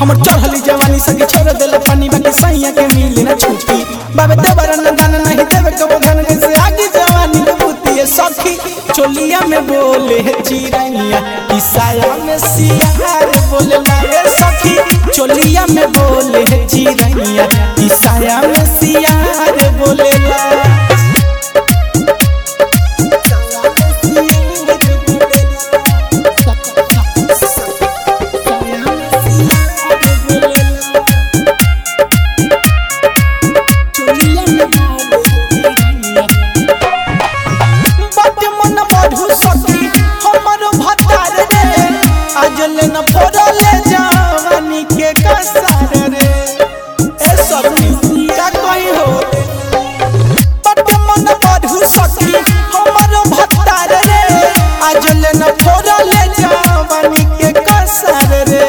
हमर चढ़ली जवानी सगी छोड़ देले पानी बाकी सैया के मिली ना छुट्टी बाबे देवर न दान नहीं देवे कबो धन से आगे जवानी के बुद्धि है सखी चोलिया में बोले चिरैया ईसाया में सियार बोले लाए सखी चोलिया में बोले चिरैया ईसाया में सियार बोले ला न फोड़ले जवानी के कसार रे ए सखी का कोई हो बट मन बढ़ू सखी हमर भतार रे आजले न फोड़ले जवानी के कसार रे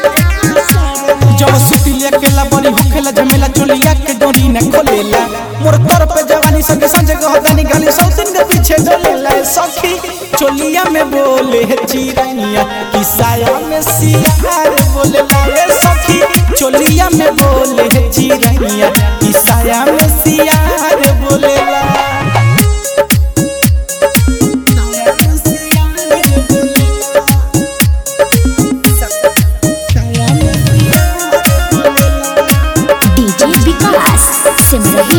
जब सुती लेकेला बड़ी होखेला झमेला चोलिया के डोरी न खोलेला मोर तर पे जवानी संगे संगे गहदानी गाली सौतिन के पीछे डोलेला सखी चोलिया में बोले चिरैया ईसाया में सियार बोले लाए सखी चोलिया में बोले चिरैया ईसाया में सियार बोले ला डीजे विकास सिमरही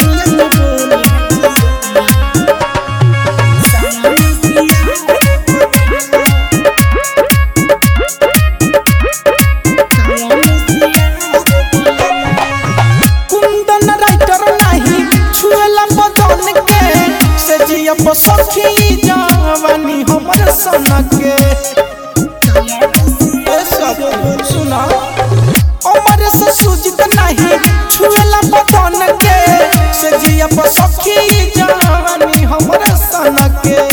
सखी जवानी हमर सनक के सुना अमर से सुजित नहीं छुएला बदन के से जिया पर सखी जवानी हमर सनक के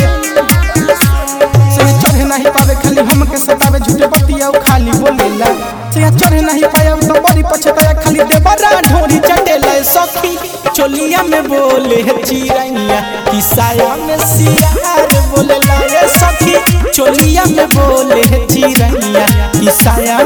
से चढ़ नहीं पावे खाली हमके सतावे झूठे बतिया खाली बोलेला से चढ़ नहीं पाया तो बड़ी पछताया खाली देवरा ढोरी चटेला सखी चोलिया में बोले चिरैया ईसाया में सियार बोले लाए सखी चोलिया में बोले चिरैया ईसाया